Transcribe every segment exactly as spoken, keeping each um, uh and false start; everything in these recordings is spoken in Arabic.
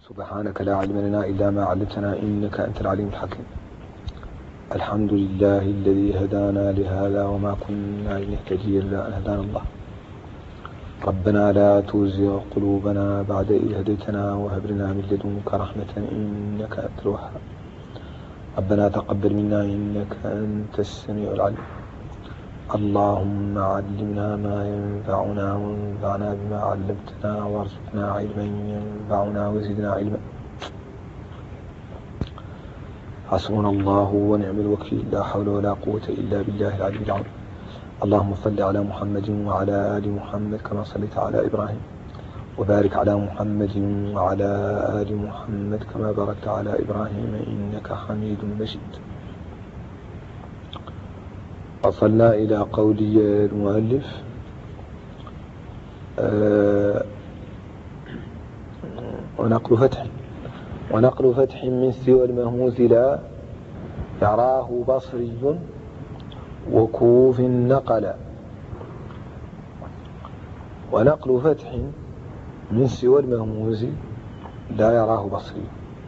سبحانك لا علم لنا إلا ما علمتنا إنك أنت العليم الحكيم. الحمد لله الذي هدانا لهذا وما كنا لنهتدي إلا أن هدانا الله. ربنا لا تزغ قلوبنا بعد إذ هديتنا وهب لنا من لدنك رحمة إنك أنت الوهاب. ربنا تقبل منا إنك أنت السميع العليم. اللهم علمنا ما ينفعنا وانفعنا بما علمتنا وارزقنا علما ينفعنا وزدنا علما. حسبنا الله ونعم الوكيل، لا حول ولا قوة إلا بالله العلي العظيم. اللهم صل على محمد وعلى آل محمد كما صليت على إبراهيم، وبارك على محمد وعلى آل محمد كما باركت على إبراهيم إنك حميد مجيد. وصلنا إلى قول المؤلف أه ونقل فتح ونقل فتح من سوى المهموز لا يراه بصري وكوف نقل. ونقل فتح من سوى المهموز لا يراه بصري.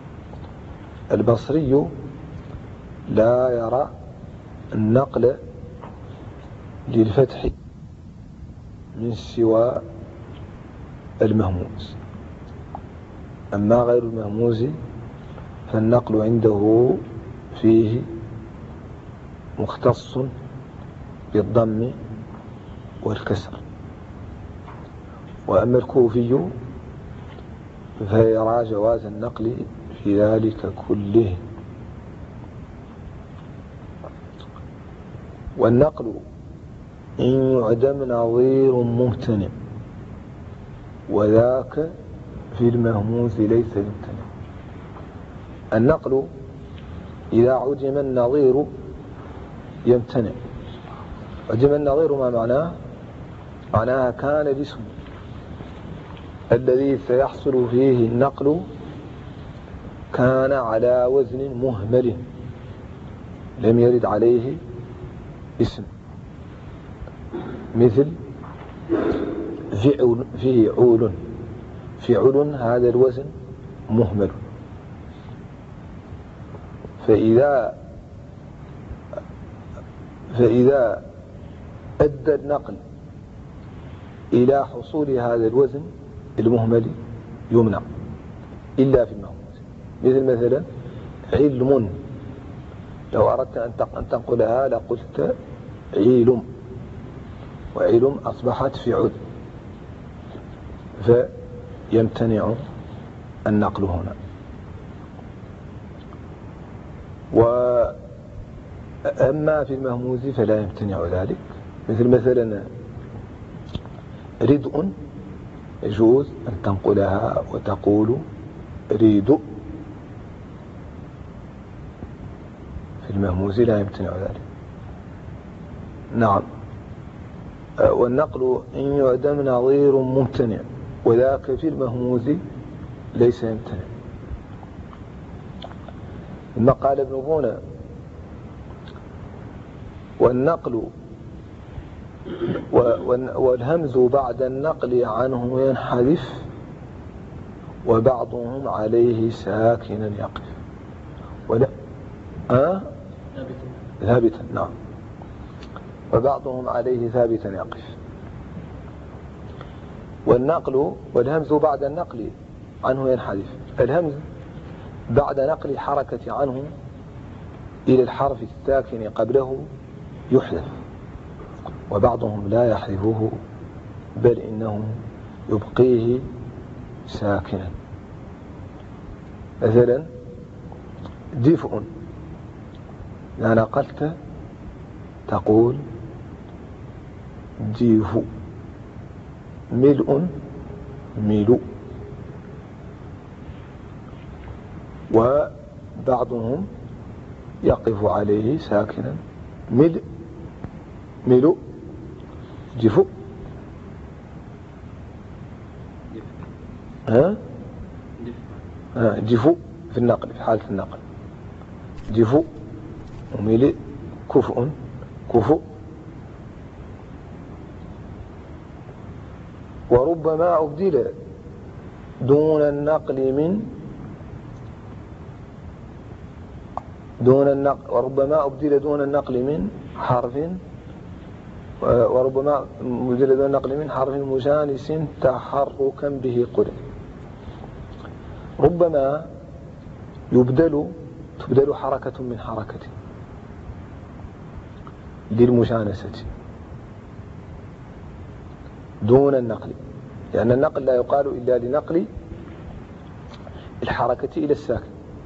البصري لا يرى النقل للفتح من سوى المهموز، أما غير المهموز فالنقل عنده فيه مختص بالضم والكسر. وأما الكوفي فيرى جواز النقل في ذلك كله. والنقل إن يعدم نظير ممتنع، وذاك في المهموز ليس يمتنع. النقل إذا عدم النظير يمتنع. عدم النظير ما معناه؟ معناها كان الاسم الذي سيحصل فيه النقل كان على وزن مهمل لم يرد عليه اسم، مثل فعل فعول فعل هذا الوزن مهمل. فإذا فإذا أدى النقل إلى حصول هذا الوزن المهمل يمنع إلا في المهموز. مثل مثلا علم، لو أردت أن تنقلها لقلت علم، وعلم أصبحت فعل، فيمتنع النقل هنا. وأما في المهموز فلا يمتنع ذلك. مثل مثلا ردء يجوز أن تنقلها وتقول ريد، في المهموز لا يمتنع ذلك. نعم. والنقل إن يعدم نظير ممتنع، وذاك في المهموز ليس يمتنع. ثم قال ابن بونا: والنقل والهمز بعد النقل عنه ينحذف، وبعضهم عليه ساكنا يقف. ولا أه؟ ثابتا. نعم. وبعضهم عليه ثابتا يقف. والنقل والهمز بعد النقل عنه ينحذف. الهمز بعد نقل الحركة عنه إلى الحرف الساكن قبله يحذف، وبعضهم لا يحذفه بل إنه يبقيه ساكنا. مثلا دفء، إذا نقلت تقول ديف. ملء ملء. وبعضهم يقف عليه ساكنا. ملء ملء جفو. ها ها جفو في النقل، في حالة النقل جفو وملء كفء كفؤ. وربما أبدل دون النقل من دون النقل، وربما أبدل دون النقل من حرف وربما أبدل دون النقل من حرف مجانس تحركا به قرن. ربما يبدل تبدل حركة من حركة للمجانسة دون النقل، لأن النقل لا يقال إلا لنقل الحركة إلى الساكن،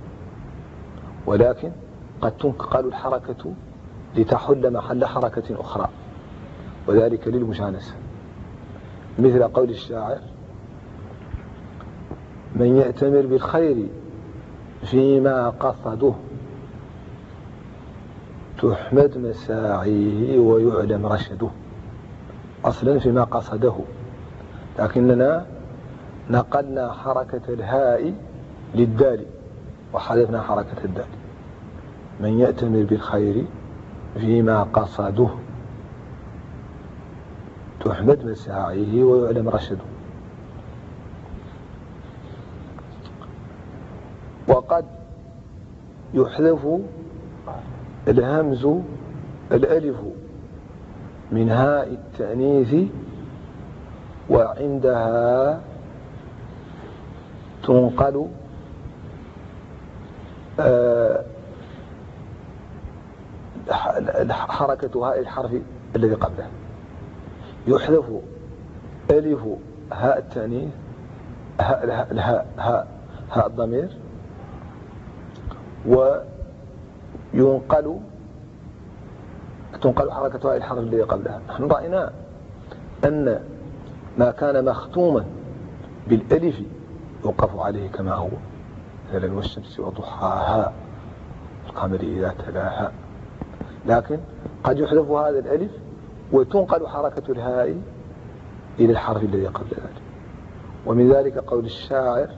ولكن قد تنقل الحركة لتحل محل حركة أخرى، وذلك للمجانسة، مثل قول الشاعر: من يأتمر بالخير فيما قصده تحمد مساعيه ويعلم رشده. أصلا فيما قصده، لكننا نقلنا حركة الهاء للدال وحذفنا حركة الدال. من يأتمر بالخير فيما قصده تحمد مساعيه ويعلم رشده. وقد يحذف الهمز الألف من هاء التأنيث وعندها تنقل حركة هاء الحرف الذي قبله. يحذف ألف هاء التأنيث هاء الهاء هاء هاء الضمير، وينقل تنقل حركة هاء الحرف الذي قبلها. نحن رأينا أن ما كان مختوما بالألف يوقف عليه كما هو، مثلا والشمس وضحاها القمر إذا تلاها، لكن قد يحذف هذا الألف وتنقل حركة الهاء إلى الحرف الذي قبل ذلك. ومن ذلك قول الشاعر: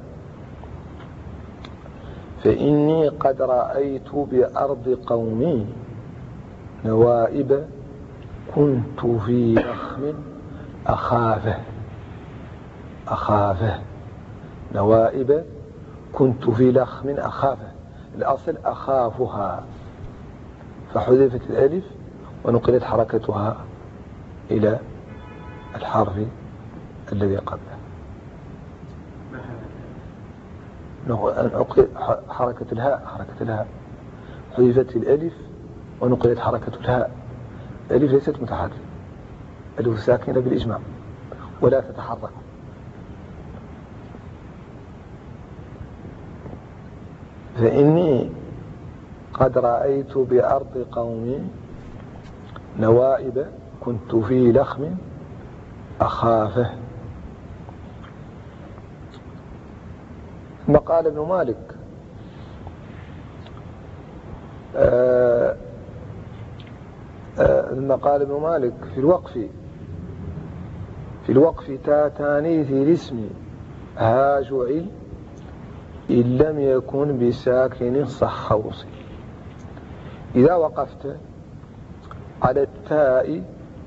فإني قد رأيت بأرض قومي نوائب كنت في لخم أخافه أخافه نوائب كنت في لخم أخافه. الأصل أخافها، فحذفت الألف ونقلت حركتها إلى الحرف الذي قبله. حركة الهاء حركة الهاء حذفت الألف ونقلت حركة الهاء. الألف ليست متحركة، الألف ساكنة بالإجماع ولا تتحرك. فإني قد رأيت بأرض قومي نوائب كنت في لخم أخافه. ثم قال ابن مالك: آه آه ثم قال ابن مالك في الوقف في الوقف تا تانيث الاسم ها جعل إن لم يكن بساكن صح وصل. إذا وقفت على التاء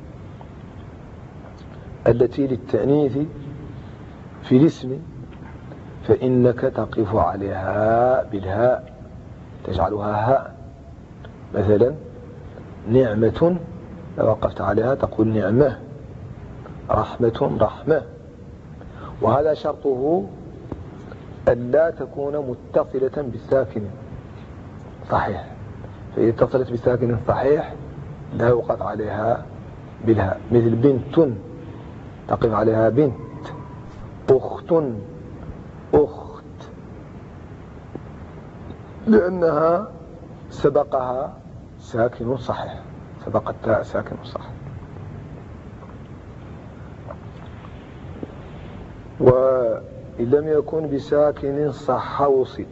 التي للتأنيث في الاسم فإنك تقف عليها بالهاء، تجعلها هاء. مثلا نعمة لو وقفت عليها تقول نعمة، رحمة رحمة. وهذا شرطه ألا تكون متصلة بالساكن صحيح، فإذا اتصلت بالساكن صحيح لا يوقف عليها بالهاء. مثل بنت تقف عليها بنت، أخت أخت، لأنها سبقها ساكن صحيح، سبقت تاء ساكن صحيح. وإن لم يكن بساكن صح وصل.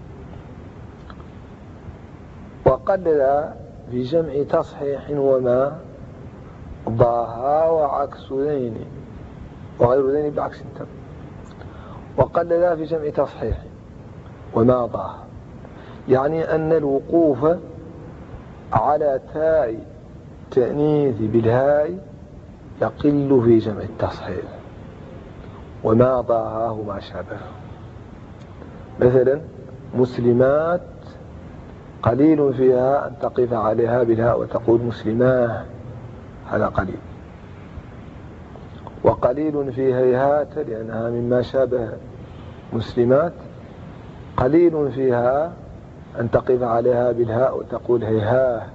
وقلل في جمع تصحيح وما ضاها وعكس ذين وغير ذين بعكس التم. وقلل في جمع تصحيح وما ضاها، يعني أن الوقوف على تاء تأنيث بالهاء يقل في جمع التصحيح، وما ضاهاه ما شابه. مثلا مسلمات قليل فيها أن تقف عليها بالهاء وتقول مسلماه، هذا قليل. وقليل في هيهات لأنها مما شابه مسلمات، قليل فيها أن تقف عليها بالهاء وتقول هيهاه.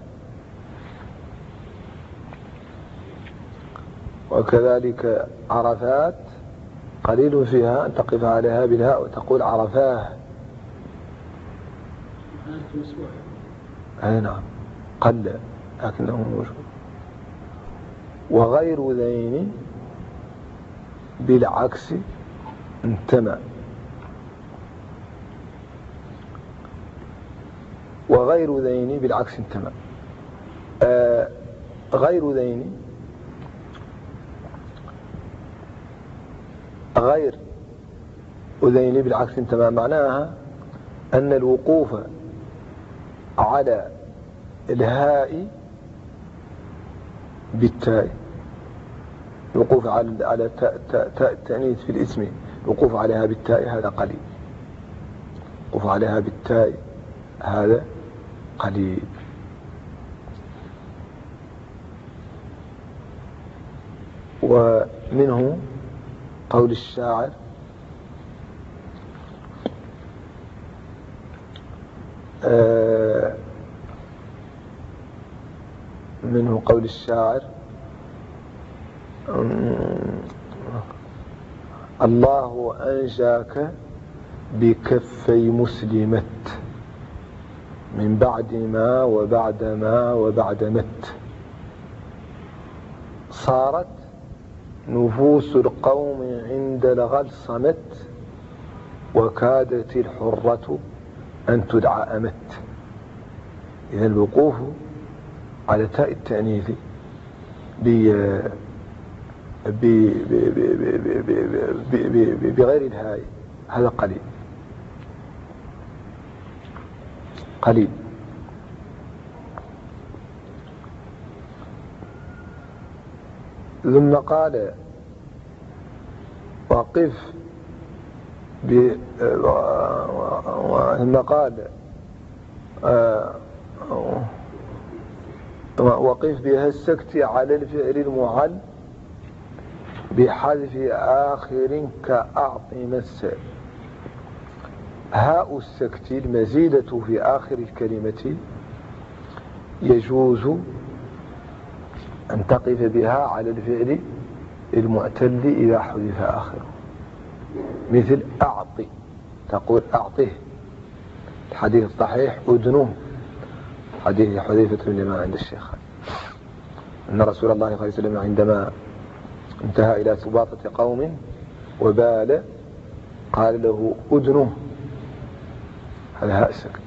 وكذلك عرفات قليل فيها أن تقف عليها بالهاء وتقول عرفاه. أي نعم قل لكنه موجود. وغير ذين بالعكس انتمى. وغير ذين بالعكس انتمى. آه غير ذين غير أذين بالعكس انتمى معناها أن الوقوف على الهاء بالتاء، الوقوف على على تاء تاء التأنيث في الاسم، الوقوف عليها بالتاء هذا قليل. الوقوف عليها بالتاء هذا قليل. ومنه قول الشاعر آه منه قول الشاعر الله أنجاك بكفي مسلمت من بعد ما وبعد ما وبعد مت، صارت نفوس القوم عند الغل صمت، وكادت الحرة أن تدعى أمت. إذا الوقوف على تاء التأنيث بغير الهاء هذا قليل قليل. ثم قال وقف ب ثم قال وقف بها السكت على الفعل المعل بحذف آخر كأعطي مس. هاء السكت المزيدة في آخر الكلمة يجوز أن تقف بها على الفعل المعتل إذا حذف آخره، مثل أعطي تقول أعطيه. الحديث الصحيح أذنه، حديث حذيفة بن اليمان عند الشيخ، أن رسول الله صلى الله عليه وسلم عندما انتهى إلى سباطة قوم وبال قال له أذنه، هذا هاء السكت.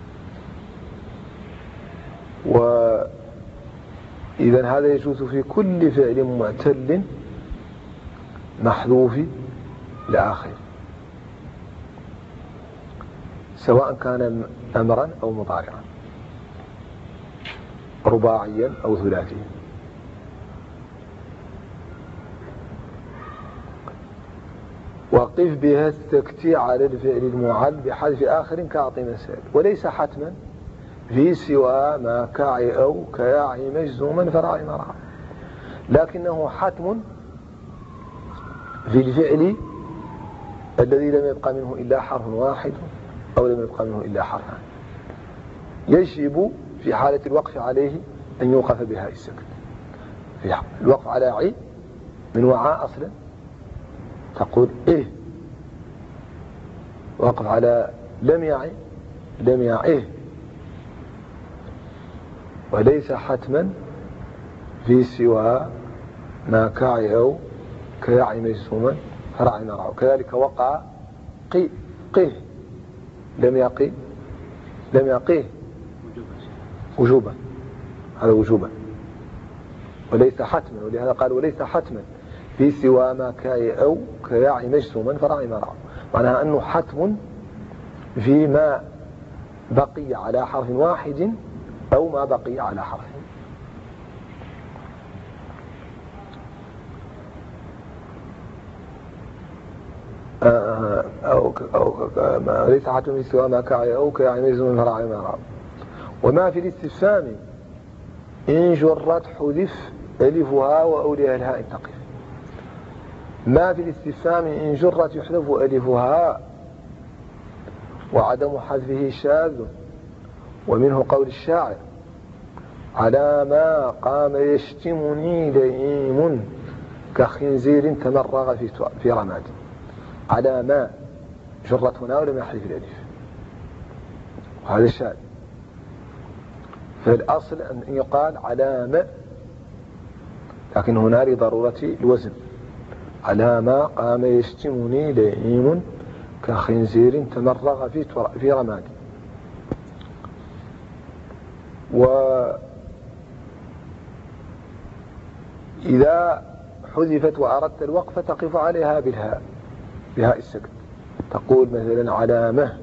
وإذا هذا يجوز في كل فعل معتل محذوف لآخر، سواء كان أمرا أو مضارعا، رباعيا أو ثلاثيا. وقف بها السكت على الفعل المعل بحذف آخر كأعطي مسائل، وليس حتما في سوى ما كاعي أو كياعي مجزوما فرعي مرعى، لكنه حتم في الفعل الذي لم يبقى منه إلا حرف واحد أو لم يبقى منه إلا حرفان، يجب في حالة الوقف عليه أن يوقف بها السكت. في الوقف على عي من وعاء أصلا تقول إيه، وقف على لم يعي لم يعيه. وليس حتما في سوى ما كاعي أو كياعي مجزوما فرعي مرعى. كذلك وقع قي قيه لم يقي لم يقيه وجوبا، هذا وجوبا وليس حتما. ولهذا قال وليس حتما في سوى ما كاي أو كياعي مجزوما فرعي مرعى، معناها أنه حتم فيما بقي على حرف واحد أو ما بقي على حرف. أو أو ما ليس حتم في سوى ما كاي أو كياعي مجزوما فرعي مرعى. وما في الاستفهام إن جرت حذف ألفها وأوليها الهاء تقف. ما في الاستفهام إن جرت يحذف ألفها وعدم حذفه شاذ، ومنه قول الشاعر على ما قام يشتمني لئيم كخنزير تمرغ في رماد. على ما جرت هنا ولم يحذف الألف، وهذا شاذ. فالأصل أن يقال على ما، لكن هنا لضرورة الوزن. على ما قام يشتمني لئيم كخنزير تمرغ في رماد. وإذا حذفت وأردت الوقف تقف عليها بالهاء، بهاء السكت، تقول مثلا على ما.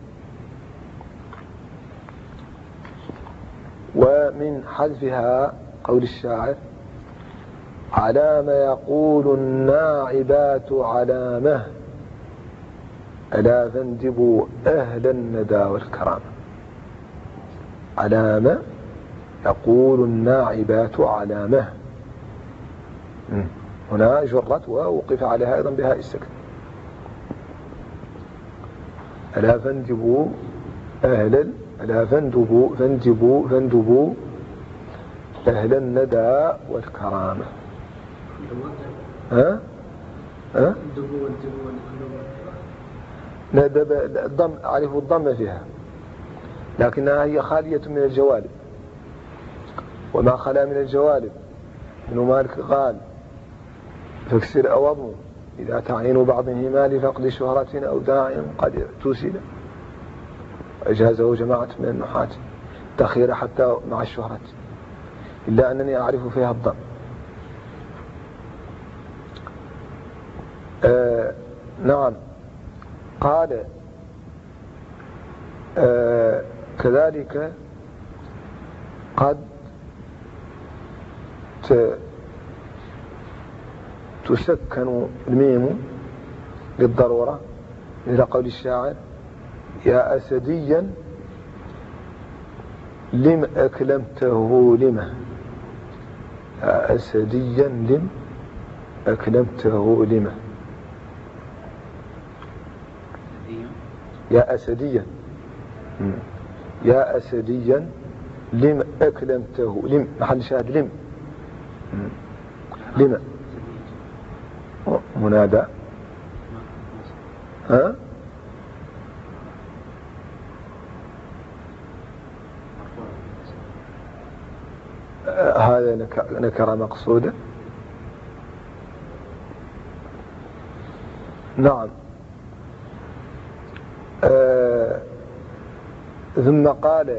ومن حذفها قول الشاعر على ما يقول الناعبات على ما ألا فاندبوا أهل الندى والكرامة. على ما يقول الناعبات على ما، هنا جرت ووقف عليها أيضا بهاء السكت. ألا فاندبوا أهل ألا فاندبوا فاندبوا فاندبوا أهل الندى والكرامة. ها ها ندب الضم، أعرف الضم فيها، لكنها هي خالية من الجوالب، وما خلا من الجوالب ابن مالك قال فاكسر أوضم إذا تعين بعضهما لفقد شهرة أو داع قد تسل. أجازه جماعة من النحاة تخير حتى مع الشهرة، إلا أنني أعرف فيها الضم. آه نعم. قال آه كذلك قد تسكن الميم للضرورة، مثل قول الشاعر يا أسديا لم أكلمته لما. يا أسديا لم أكلمته لما. يا أسديا يا أسديا لم أكلمته. لم محل شاهد لم لما منادى. ها هذا نكرة مقصودة. نعم. آه ثم قال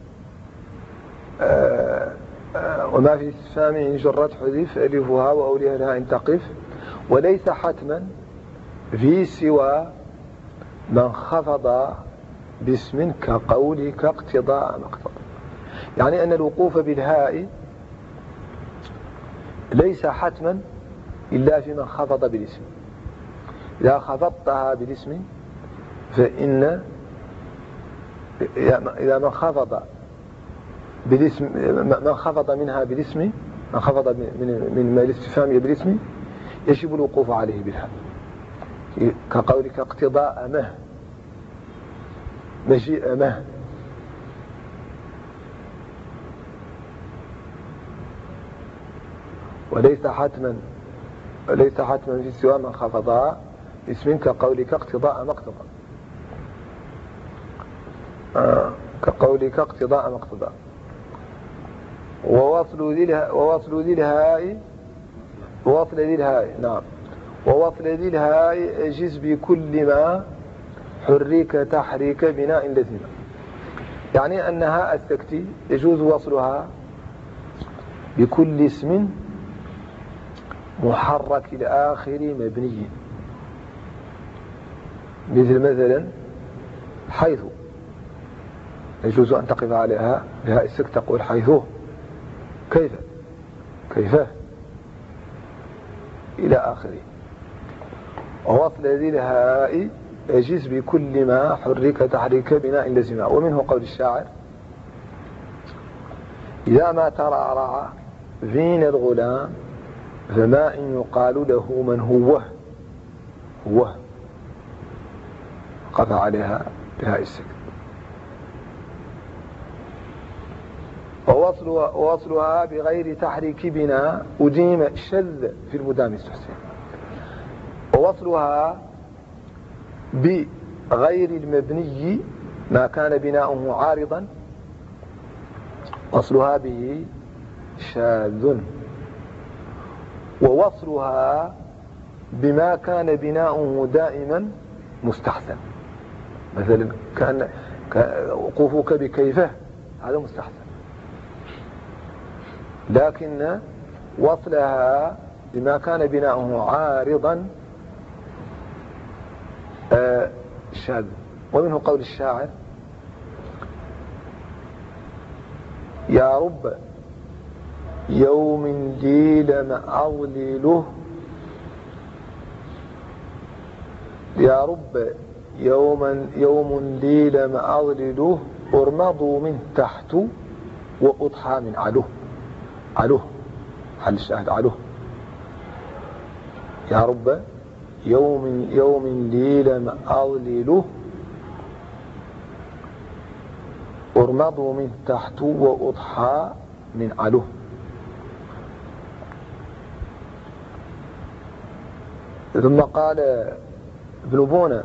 آه آه وما في استفهام إن جرت حذف ألفها وأوليها لها إن تقف، وليس حتما في سوى من خفض باسم كقولك اقتضاء مقتضى. يعني أن الوقوف بالهاء ليس حتما إلا في من خفض بالاسم. إذا خفضتها بالاسم فإن إذا من خفض بالاسم من خفض منها بالاسم من خفض من من الاستفهام بالاسم يجب الوقوف عليه بالهاء، كقولك اقتضاء مه، مجيء مه. وليس حتما وليس حتما في سوى من خفضها اسم كقولك اقتضاء مقتضى. آه كقولك اقتضاء مقتضى. ووصل ذي ووصل ذي الهاء ووصل ذي الهاء نعم ووصل ذي الهاء أجز بكل ما حرك تحريك بناء لزم. يعني أن هاء السكت يجوز وصلها بكل اسم محرك الآخر مبني، مثل مثلا حيث يجوز أن تقف عليها بهاء السكت تقول حيث، كيف كيف إلى آخره. ووصل ذي الهاء يجز بكل ما حرك تحريك بناء لزم. ومنه قول الشاعر إذا ما ترعرع فين الغلام فما إن يقال له من هو هو قف عليها بهاء السكت. ووصلها, ووصلها بغير تحريك بنا أديم الشذ في المدام استحسن. ووصلها بغير المبني ما كان بناؤه عارضا وصلها به شاذ. ووصلها بما كان بناؤه دائما مستحسن، مثلا كان وقوفك بكيفه هذا مستحسن، لكن وصلها بما كان بناؤه عارضا شاذ. ومنه قول الشاعر: يا رب يوم ليل أضلله يا رب يوما يوم ليل أضلله أرمضوا من تحت وأضحى من علوه. علوه حل الشاهد علوه. يا رب يوم يوم ليل أضلله أرمضوا من تحت وأضحى من علوه. ثم قال ابن بونة: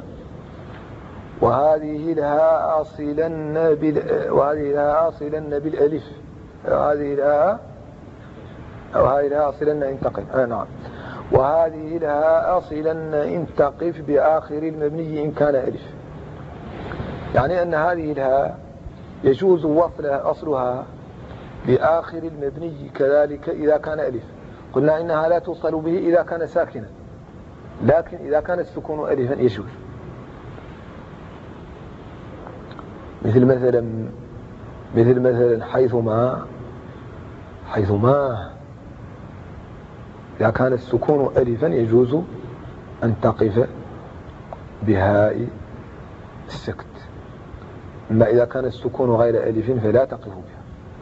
وهذه لها أصلن بال وهذه لها أصلن بالألف وهذه لها وهذه لها أصلن إن تقف آه نعم وهذه لها أصلن إن تقف بآخر المبني إن كان ألف. يعني أن هذه لها يجوز وصلها أصلها بآخر المبني كذلك إذا كان ألف. قلنا إنها لا توصل به إذا كان ساكنا، لكن إذا كان السكون ألفا يجوز. مثل مثلا مثل مثلا حيثما حيثما إذا كان السكون ألفا يجوز أن تقف بهاء السكت، أما إذا كان السكون غير ألف فلا تقف بها.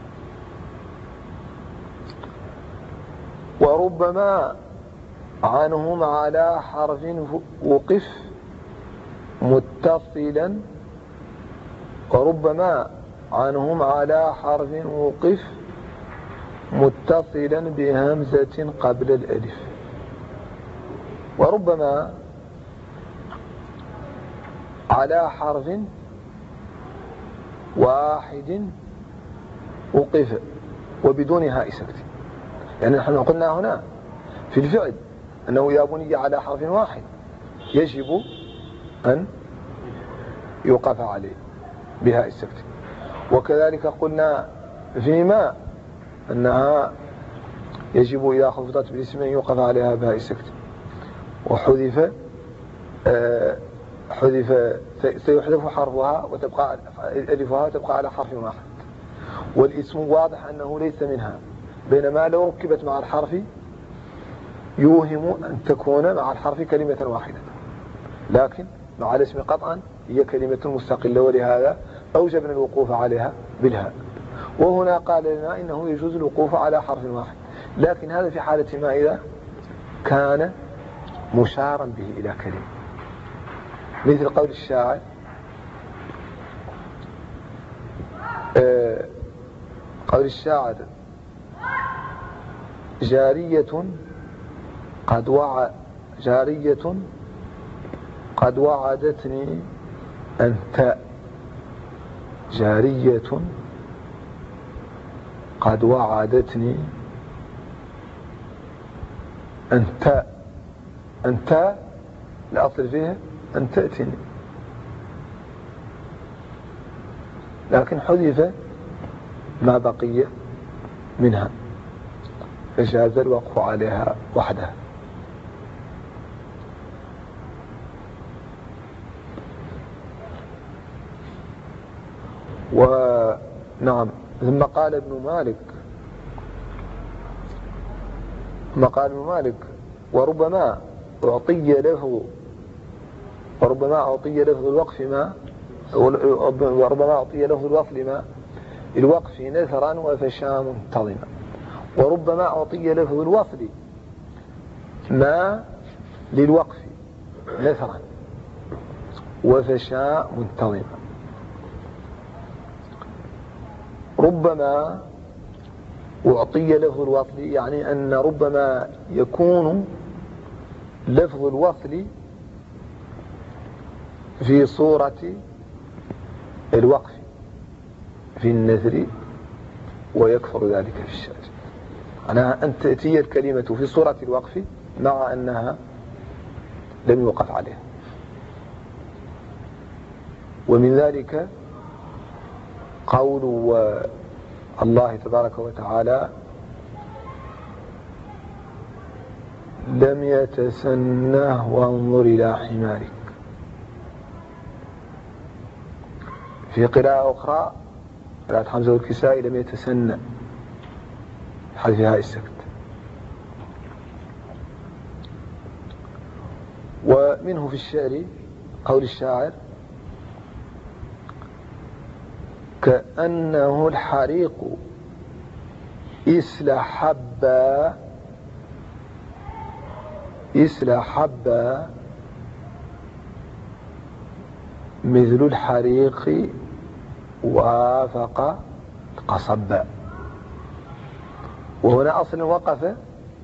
وربما عنهم على حرف وقف متصلا وربما عنهم على حرف وقف متصلا بهمزة قبل الألف. وربما على حرف واحد وقف وبدون هاء سكت. يعني نحن قلنا هنا في الفعل أنه يا بني على حرف واحد يجب أن يوقف عليه بهاء السكت. وكذلك قلنا فيما أنها يجب إذا خفضت باسم يوقف عليها بهاء السكت. وحذف آه حذف سيحذف حرفها وتبقى ألفها وتبقى على حرف واحد. والاسم واضح أنه ليس منها، بينما لو ركبت مع الحرف يوهم أن تكون مع الحرف كلمة واحدة، لكن مع الاسم قطعا هي كلمة مستقلة، ولهذا أوجبنا الوقوف عليها بالهاء. وهنا قال لنا إنه يجوز الوقوف على حرف واحد، لكن هذا في حالة ما إذا كان مشارا به إلى كلمة، مثل قول الشاعر: آه قول الشاعر: جارية قد وع جارية قد وعدتني أنت جارية قد وعدتني أنت أنت الأصل فيها أن تأتني، لكن حذف ما بقي منها فجاز الوقف عليها وحدها. ونعم. ثم قال ابن مالك ثم قال ابن مالك: وربما أعطي له وربما أعطي له الوقف ما وربما أعطي له الوصل ما للوقف نثرا وفشا منتظما. وربما أعطي لفظ الوصل ما للوقف نثرا وفشا منتظما. ربما أعطي لفظ الوصل يعني أن ربما يكون لفظ الوصل في صورة الوقف في النثر ويكثر ذلك في الشعر. أنا أن تأتي الكلمة في صورة الوقف مع أنها لم يوقف عليها. ومن ذلك قول الله تبارك وتعالى لم يتسنه وانظر إلى حمارك. في قراءة أخرى قراءة حمزة والكسائي لم يتسنى حذفها السكت. ومنه في الشعر قول الشاعر كأنه الحريق إسل حبا إسل حبا مثل الحريق وافق قصبا. وهنا أصلا وقف،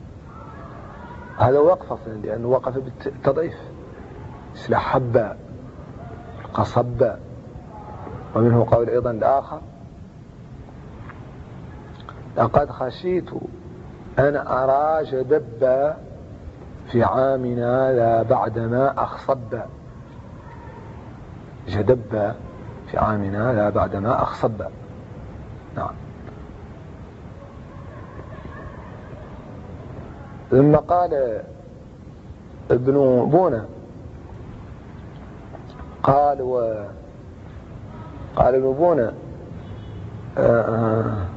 هذا وقف أصلا لأنه وقف بالتضعيف إسل حبا قصبا. ومنه قول أيضا الآخر لقد خشيت أن أرى جدبا في عامنا لا بعدما أخصبا. جدبا في عامنا لا بعدما أخصبا. نعم. ثم قال ابن بونة قال و قال ابن بونة آه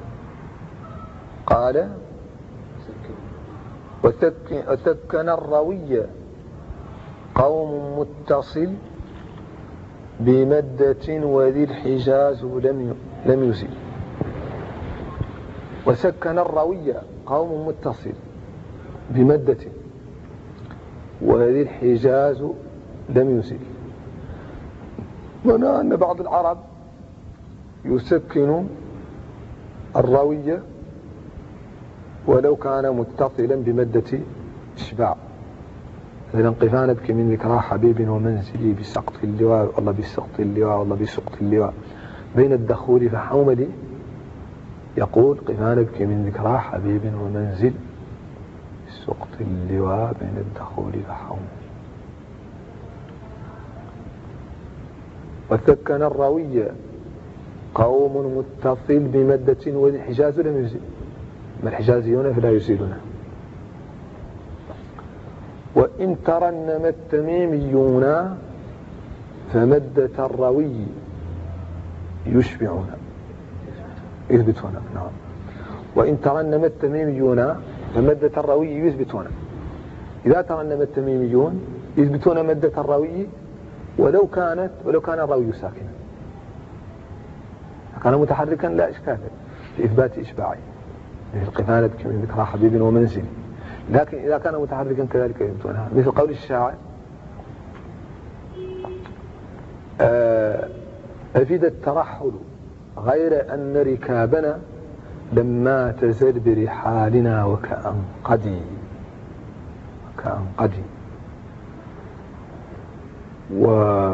قال وسكن الروي قوم متصل بمدة وذي الحجاز لم لم يزل. وسكن الروي قوم متصل بمدة وذي الحجاز لم يزل. هنا أن بعض العرب يسكن الروي ولو كان متصلا بمدة إشباع. مثلا قفا نبكي من ذكرى حبيب ومنزلي بسقط اللواء والله بسقط اللواء والله بسقط اللواء بين الدخول فحوملي. يقول قفا نبكي من ذكرى حبيب ومنزل بسقط اللواء بين الدخول فحوملي. وسكن الروي قوم متصل بمدة والحجاز لم يزل. ما الحجازيون فلا يزيلونه. وإن ترنم التميميون فمدة الروي يشبعون يثبتون. نعم. وإن ترنم التميميون فمدة الروي يثبتون. إذا ترنم التميميون يثبتون مدة الروي ولو كانت ولو كان الروي ساكنا. كان متحركا لا إشكال في إثبات إشباعه مثل قفا نبكي من ذكرى حبيب ومنزل. لكن إذا كان متحركا كذلك يثبتونها مثل قول الشاعر أفيد الترحل غير أن ركابنا لما تزل برحالنا وكأنقدي وكأنقدي. و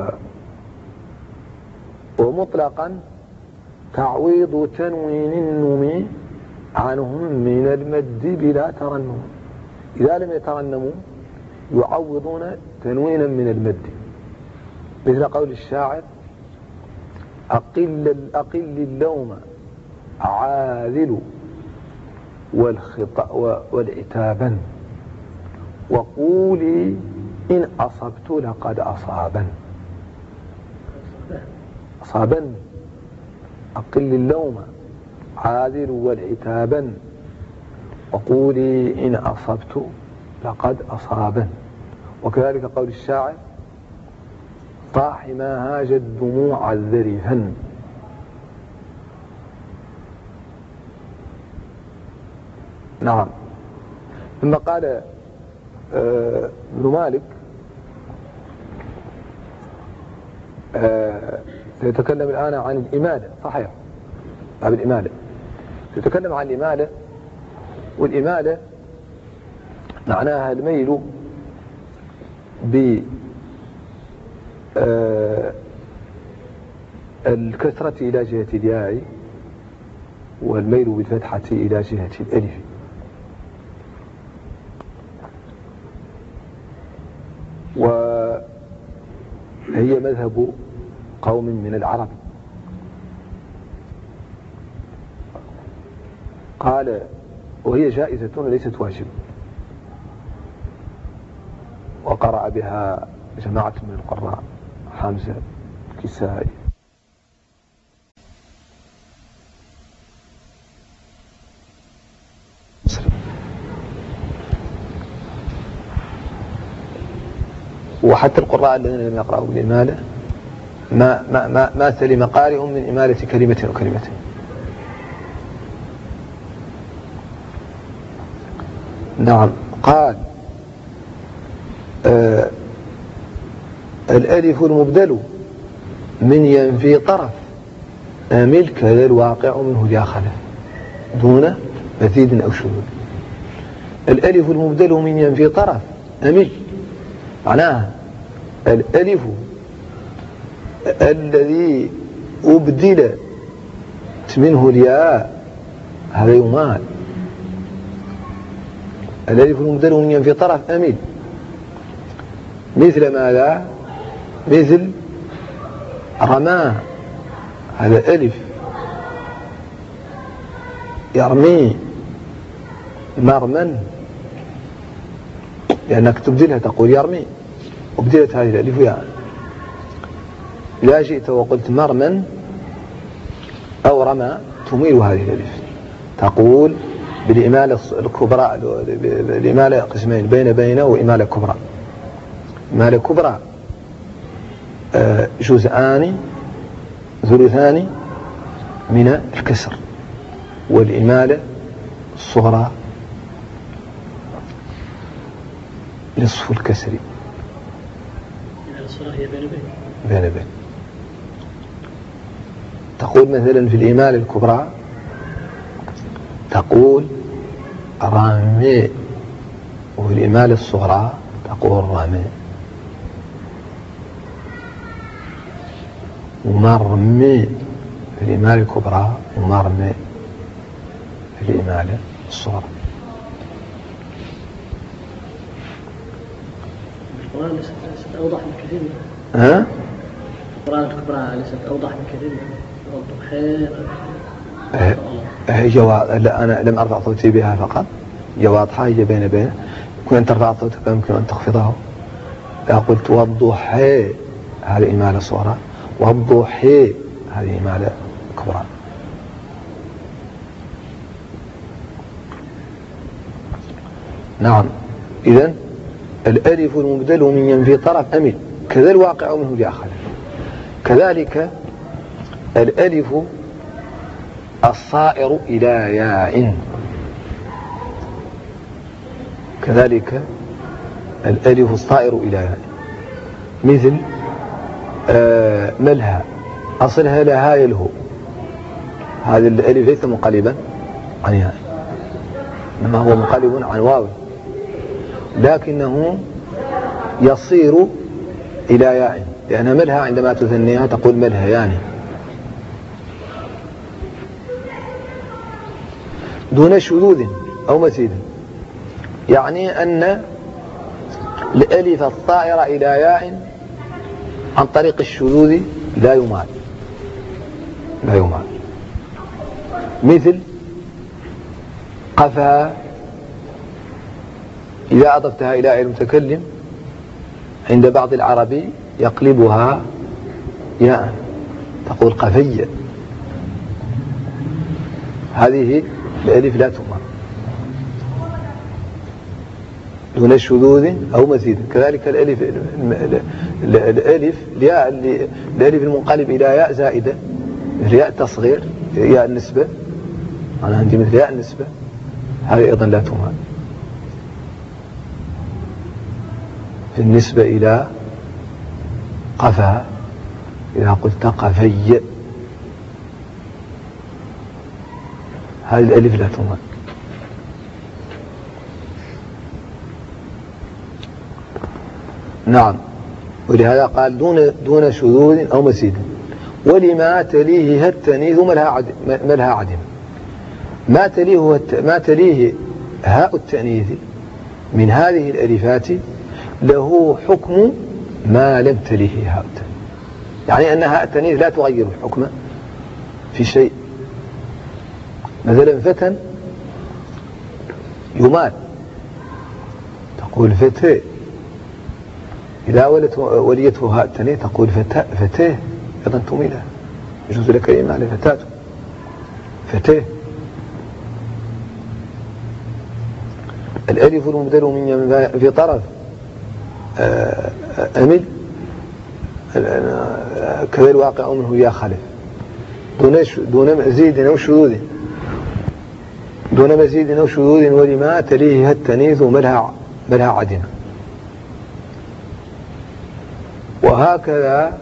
ومطلقا تعويض تنوين النمي عنهم من المد بلا ترنم. إذا لم يترنموا يعوضون تنوينا من المد مثل قول الشاعر أقل, أقل اللوم عاذل والخطأ والعتابا وقولي إن أصبت لقد أصابا. أصابا أقل اللوم عاذل والعتابا وقولي إن أصبت لقد أصابا. وكذلك قول الشاعر طاح ما هاج الدموع الذرفا نعم. ثم قال آه ابن مالك آه سيتكلم الآن عن الإمالة. صحيح، باب الإمالة. سيتكلم عن الإمالة، والإمالة معناها الميل ب آه الكسرة إلى جهة الياء، والميل بالفتحة إلى جهة الألف. وهي مذهب قوم من العرب. قال وهي جائزة وليست واجبة، وقرأ بها جماعة من القراء، حمزة، كسائي. وحتى القراء الذين لم يقرأوا بالإمالة ما, ما, ما, ما سلم قارئ من إمالة كلمة أو كلمة. نعم. قال آه الألف المبدل من ينفي طرف أمل كذا الواقع منه داخله دون مزيد أو شذوذ. الألف المبدل من ينفي طرف أمل معناها الألف الذي أبدلت منه الياء هذا يمال. الألف المبدل من ينفي طرف أمل مثل ماذا؟ مثل رماه، هذا ألف يرمي مرما، لأنك تبدلها تقول يرمي، وبدلت هذه الألف يعني. لا جئت وقلت مرما أو رمى تميل هذه الألف، تقول بالإمالة الكبرى. الإمالة قسمين، بين بين وإمالة كبرى. إمالة كبرى جزءان ثلثان من الكسر، والإمالة الصغرى نصف الكسر. الإمالة الصغرى هي بين بين بين بين. تقول مثلا في الإمالة الكبرى تقول رامي، وفي الإمالة الصغرى تقول رامي. ومرمي في الإمالة الكبرى ومرمي في الإمالة الصغرى. القرآن ليست أوضح من كثير. ها؟ القرآن الكبرى ليست أوضح من كثير. والله خير. هي واضحة. لا أنا لم أرفع صوتي بها فقط، هي واضحة، هي بين بين. يمكن أن ترفع صوتك يمكن أن تخفضه. لا قلت والضحى هذه إمالة صغرى، والضحى هذه إمالة كبرى. نعم. إذن الألف المبدل من ينفي طرف أمل كذا الواقع منه داخله. كذلك الألف الصائر إلى ياء، كذلك الألف الصائر إلى ياء مثل آه ملها، أصلها لها يلهو، هذا الألف ليس منقلبا عن ياء، إنما هو منقلب عن واو، لكنه يصير إلى ياء، لأن ملها عندما تثنيها تقول ملها يعني دون شذوذ أو مزيد. يعني أن الألف الطائرة إلى ياء عن طريق الشذوذ لا يمال لا يمال مثل قفا، إذا أضفتها إلى المتكلم عند بعض العرب يقلبها ياء، تقول قفية، هذه الألف لا تمال دون شذوذ أو مزيد. كذلك الألف الألف الألف المنقلب إلى ياء زائدة مثل ياء التصغير، ياء النسبة، أنا عندي مثل ياء النسبة، هذه أيضا لا تمال. بالنسبة إلى قفا إذا قلت قفي هذه الألف لا تمال. نعم. ولهذا قال دون دون شذوذ أو مزيد. ولما تليه التانيث ما لها عدم. ما تليه ما تليه هاء التأنيث من هذه الألفات له حكم ما لم تليه هاء التأنيث، يعني أن هاء التأنيث لا تغير الحكم في شيء. مثلا فتى يمال تقول فتى، إذا وليته هاء التأنيث تقول فتاة فتاه أيضا تميلها، يجوز لك إمالة فتاة فتاه. الألف المبدل من في طرف أمل كذا الواقع منه يا خلف دون دون مزيد أو شذوذ دون مزيد أو شذوذ. ولما تليه التانيث ملها ملها عدم. وهكذا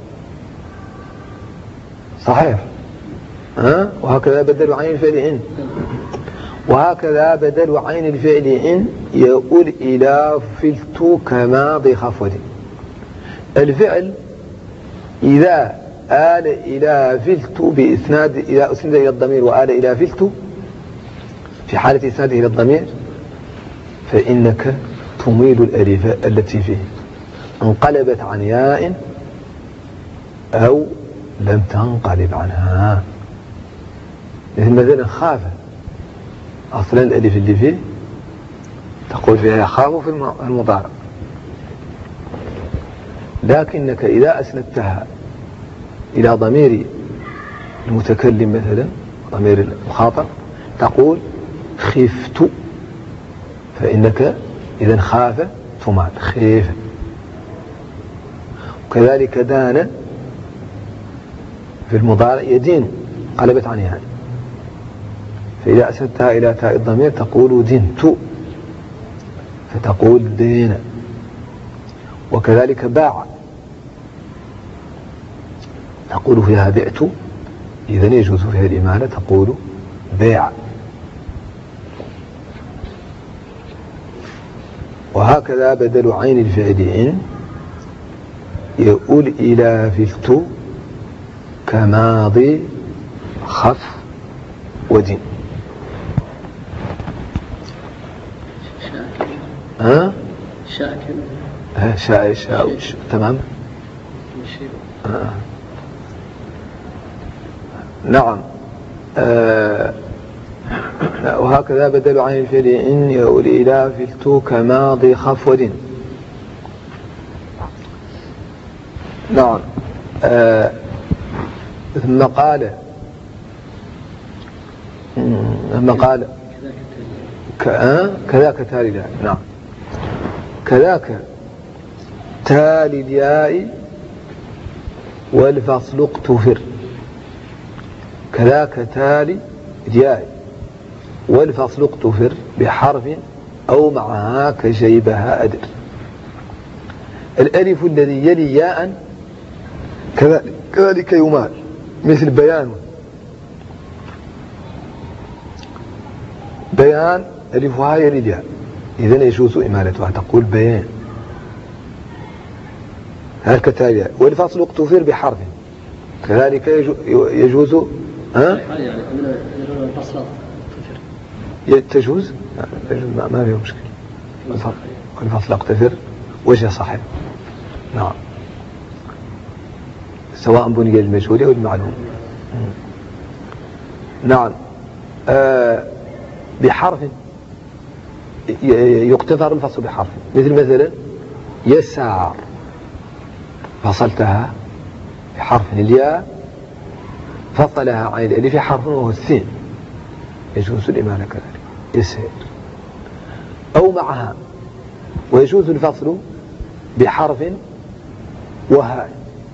صحيح ها وهكذا بدل عين الفعل إن وهكذا بدل عين الفعل إن يقول إلى فلت كماضي خفوة. الفعل إذا آل إلى فلت بإسناد إذا أسند إلى الضمير وآل إلى فلت في حالة إسناده إلى الضمير فإنك تميل الألف التي فيه انقلبت عن ياء أو لم تنقلب عنها. مثلا خاف أصلا الألف اللي فيه تقول فيها يخاف في المضارع، لكنك إذا أسندتها إلى ضمير المتكلم مثلا ضمير المخاطب تقول خفت، فإنك إذا خاف تمال خيف. وكذلك دان في المضارع يدين قلبت عن يعني، فإذا أسندتها إلى تاء الضمير تقول دنت فتقول دين. وكذلك باع تقول فيها بعت، إذن يجوز فيها الإمالة تقول بيع. وهكذا بدل عين الفعل إن يقول إلى فلت كماضي خف ودين. ها شاكر ها شاء شاء تمام. آه. نعم. آه. وهكذا بدل عن الفعل إن يقول إلى فلت كماضي خف ودين. نعم. آه. ثم قال ثم قال كذاك تالي الياء. نعم كذاك تالي الياء والفصل اقتفر. كذاك تالي الياء والفصل اقتفر بحرف أو معها كشيبها أدر. الألف الذي يلي ياء كذلك يمال مثل بيان. بيان ألفها يلي الياء إذن يجوز إمالتها تقول بيان. هكذا تالي والفصل اقتفر بحرف كذلك يجوز. ها تجوز ما فيه مشكلة. والفصل اقتفر وجه صحيح. نعم سواء بني المجهول أو المعلوم. نعم. آه بحرف يقتفر الفصل بحرف مثل مثلا يسار فصلتها بحرف الياء فصلها عن الألف حرف وهو السين يجوز الإمالة كذلك يسير أو معها. ويجوز الفصل بحرف وهاء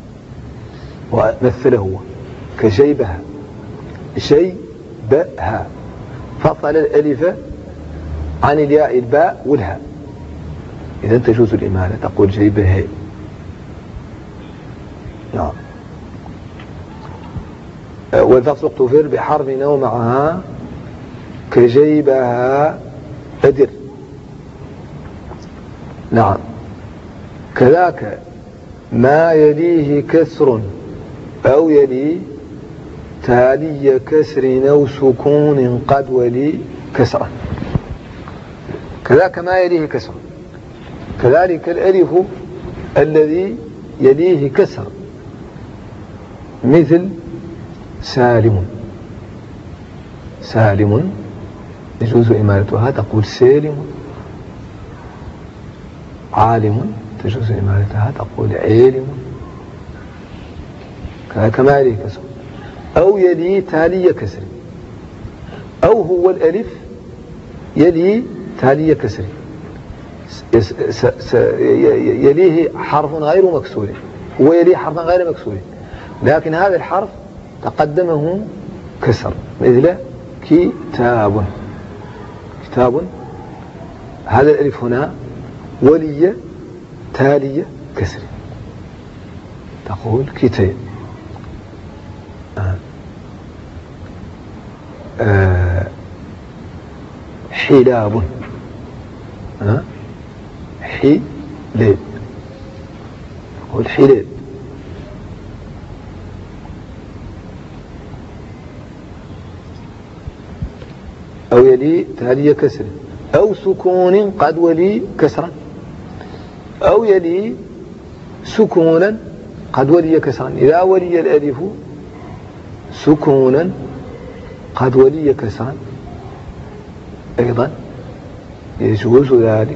ومثله هو كشيبها شيبها فصل الألف عن الياء الباء والهاء، إذا تجوز الإمالة، تقول جيبها. نعم. والفصل اقتفر بحرف أو معها كجيبها أدر. نعم. كذاك ما يليه كسر أو يلي تالي كسر أو سكون قد ولي كسرا. كذاك ما يليه كسر، كذلك الألف الذي يليه كسر، مثل سالم. سالم يجوز إمالتها، تقول سالم. عالم تجوز إمالتها، تقول عالم. كذلك ما يليه كسر أو يلي تالي كسر، أو هو الألف يلي تالي كسر يليه حرف غير مكسور، هو يليه حرف غير مكسور، لكن هذا الحرف تقدمه كسر، مثل كتاب. كتاب هذا الألف هنا ولي تالي كسر، تقول كتاب. آه. آه. حلاب. آه. حلاب، تقول حلاب. أو يلي تالي كسر أو سكون قد ولي كسرا، أو يلي سكونا قد ولي كسرا. إذا ولي الألف سكونا قد ولي كسرا أيضا يجوز ذلك.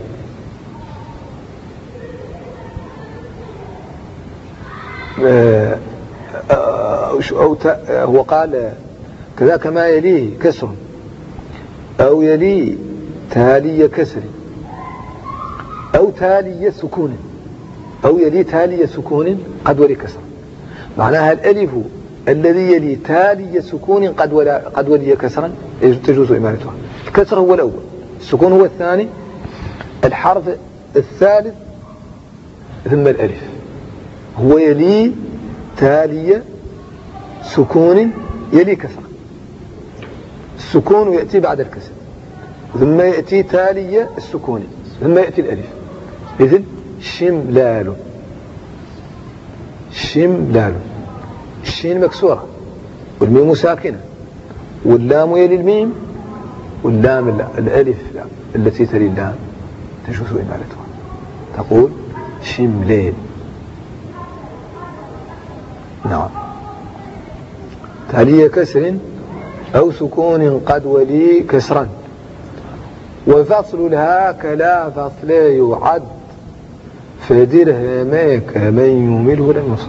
أو هو قال كذاك ما يليه كسر أو يلي تالي كسر أو تالي سكون، أو يلي تالي سكون قد ولي كسر. معناها الألف الذي يلي تالي سكون قد ولا قد ولي كسرا تجوز إمالتها. الكسر هو الأول، السكون هو الثاني، الحرف الثالث ثم الألف. هو يلي تالي سكون يلي كسر، السكون يأتي بعد الكسر، ثم يأتي تالي السكون، ثم يأتي الألف، مثل شملال. شملال، الشين مكسورة والميم ساكنة واللام يلي الميم، واللام الألف التي تلي اللام تجوز إمالتها، تقول شملال. نعم. تالي كسر أو سكون قد ولي كسرا. وفصل الهاء كلا فصل يعد فدرهماك من يمله لم يصد.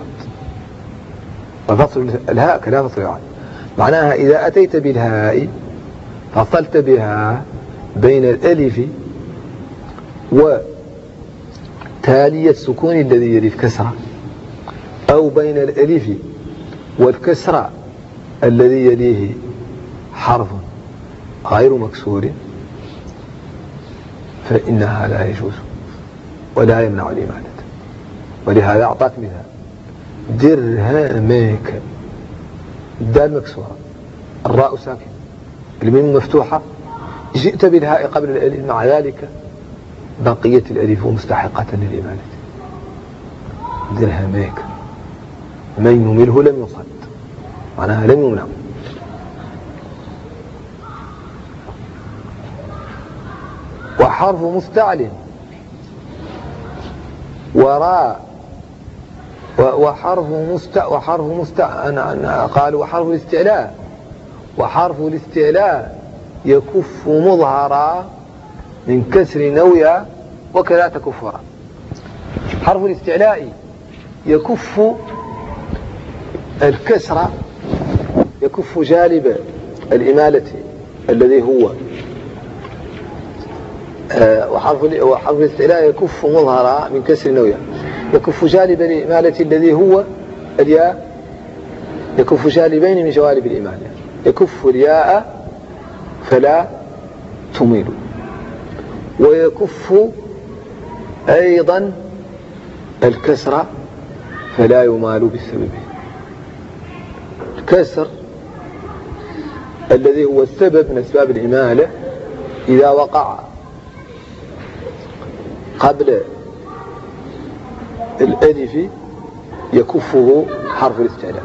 وفصل الهاء كلا فصل يعد، معناها إذا أتيت بالهاء فصلت بها بين الألف وتالي السكون الذي يلي الكسرة، أو بين الألف والكسرة الذي يليه حرف غير مكسور، فإنها لا يجوز ولا يمنع الإمالة. ولهذا أعطاك مثال درهماك، الدال مكسورة، الراء ساكن، الميم مفتوحة، جئت بالهاء قبل الألف، مع ذلك بقية الألف مستحقة للإمالة. درهماك من يمله لم يصد، معناها لم يمنع. وحرف مستعل وراء وحرف مست وحرف مست أنا قال وحرف الاستعلاء، وحرف الاستعلاء يكف مظهرا من كسر نويا وكذا تكفرا. حرف الاستعلاء يكف الكسر، يكف جانب الإمالة الذي هو آه وحرف وحرف الاستعلاء يكف مظهرا من كسر نويا، يكف جانب الإمالة الذي هو الياء، يكف جانبين من جوانب الإمالة، يكف الياء فلا تميل، ويكف أيضا الكسر فلا يمال بسببه. الكسر الذي هو السبب من أسباب الإمالة إذا وقع قبل الألف يكفه حرف الاستعلاء،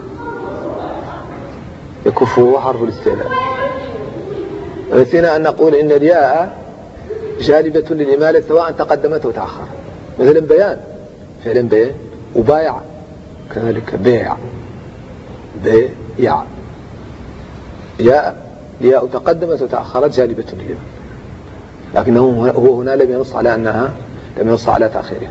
يكفه حرف الاستعلاء. نسينا أن نقول إن الياء جالبة للإمالة سواء تقدمت وتأخرت، مثلا بيان، فعلا بيان، وبايع كذلك بيع، بيع، ياء ياء تقدمت وتأخرت جالبة للإمالة، لكنه هو هنا لم ينص على أنها لم ينص على تأخيرها.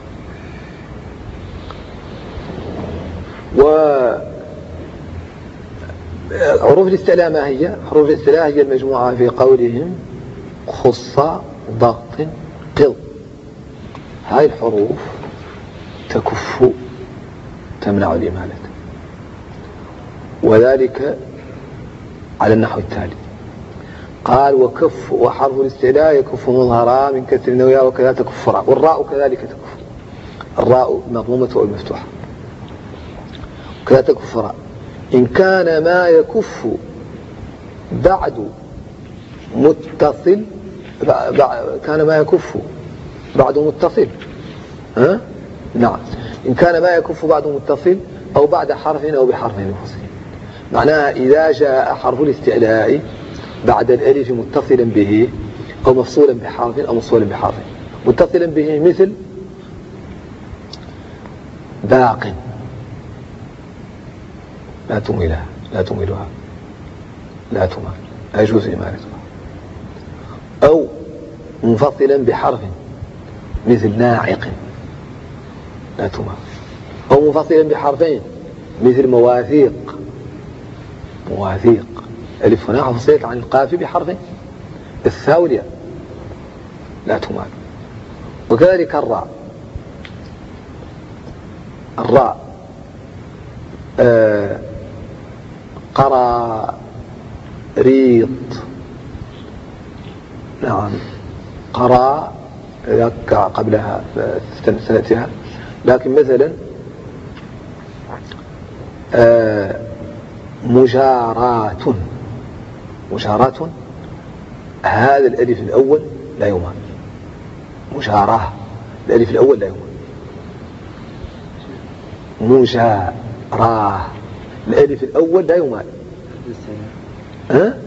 وحروف الاستعلاء ما هي؟ حروف الاستعلاء هي المجموعة في قولهم خص ضغط قض. هاي الحروف تكف تمنع الإمالة، وذلك على النحو التالي. قال وكف وحرف الاستعلاء يكف مظهرا من كسر النويا وكذا تكف راء، والراء كذلك تكف، الراء المضمومة والمفتوحة كذا تكف راء إن كان ما يكف بعد متصل، كان ما يكف بعد متصل، ها؟ نعم، إن كان ما يكف بعد متصل أو بعد حرف أو بحرف منفصل. معناها إذا جاء حرف الاستعلاء بعد الألف متصلا به أو مفصولا بحرف أو مفصولا بحرف. متصلا به مثل باق، لا تميلها، لا تميلها، لا تمال، لا يجوز إمالتها. أو منفصلا بحرف مثل ناعق، لا تمال. أو منفصلا بحرفين مثل مواثيق، مواثيق، ألف هنا فصلت عن القاف بحرف الثاء، لا تمال. وكذلك الراء، الراء آه قرى ريط، نعم، قرى قبلها سنتها. لكن مثلا آه مجارات، مجارات هذا الألف الأول لا يمال، مجاراه الألف الأول لا يمال. مجاراه الألف الأول لا يمال. ها؟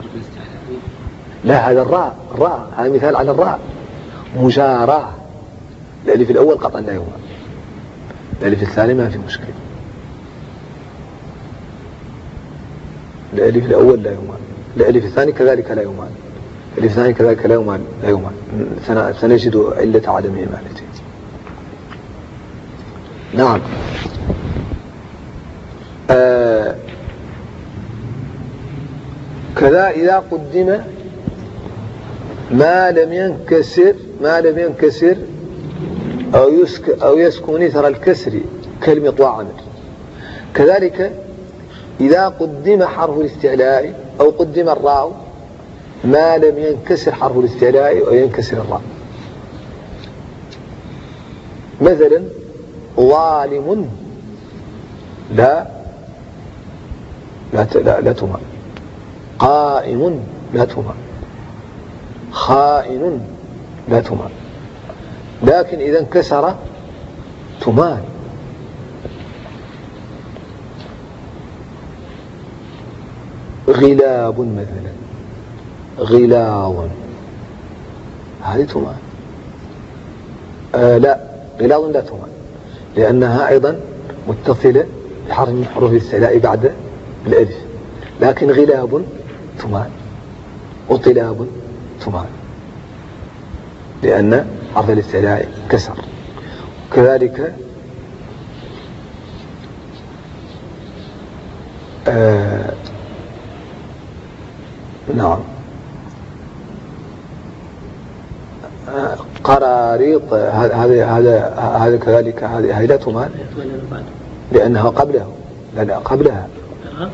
لا، هذا الراء، الراء هذا مثال على الراء. مجاراه الألف الأول قطعا لا يمال، الألف الثاني ما في مشكلة، الألف الأول لا يمال، الألف الثاني كذلك لا يمال، الألف الثاني كذلك لا يمال، لا يمال. سنجد علة عدم إمالته. نعم. آه كذا إذا قدم ما لم ينكسر، ما لم ينكسر أو يسك أو يسكن إثر الكسر كالمطوع عمل. كذلك إذا قدم حرف الاستعلاء أو قدم الراء ما لم ينكسر حرف الاستعلاء أو ينكسر الراء. مثلا ظالم لا لا لا, لا تمال، قائم لا تمال، خائن لا تمال. لكن إذا انكسر تمال. غلاب مثلا، غلاظ هذه تمال. آه لا، غلاظ لا تمال لأنها أيضا متصلة بحرف من حروف الاستعلاء بعد الألف. لكن غلاب تمال وطلاب تمال لأن حرف الاستعلاء كسر. كذلك آه نعم آه قراريط، هذا هذا هذا كذلك هذه لا تمال لأنها قبلها، لا لا قبلها.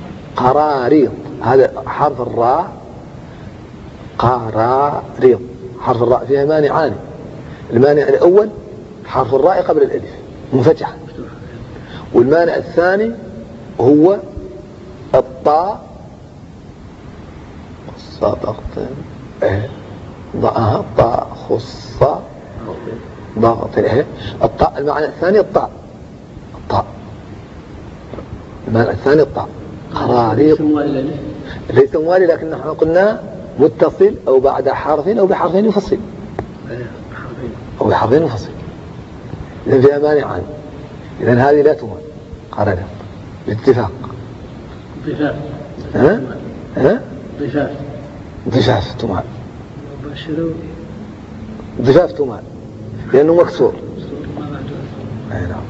قراريط هذا حرف الراء، قراريط حرف الراء فيها مانعان. المانع الأول حرف الراء قبل الألف منفتحة، والمانع الثاني هو الطاء ضغط ضعها الطاء خص ضغط الطاء. المعنى الثاني الطاء الطاء المعنى الثاني الطاء قراريط ليس موالي، لكن نحن قلنا متصل أو بعد حرف أو بحرفين يفصل أو بحرفين يفصل. إذن فيها مانعان، إذن هذه لا تمال قراريط باتفاق. ضفاف ها؟ ها؟ ضفاف ضفاف تمال مباشرة ضفاف تمال لأنه مكسور. أي نعم.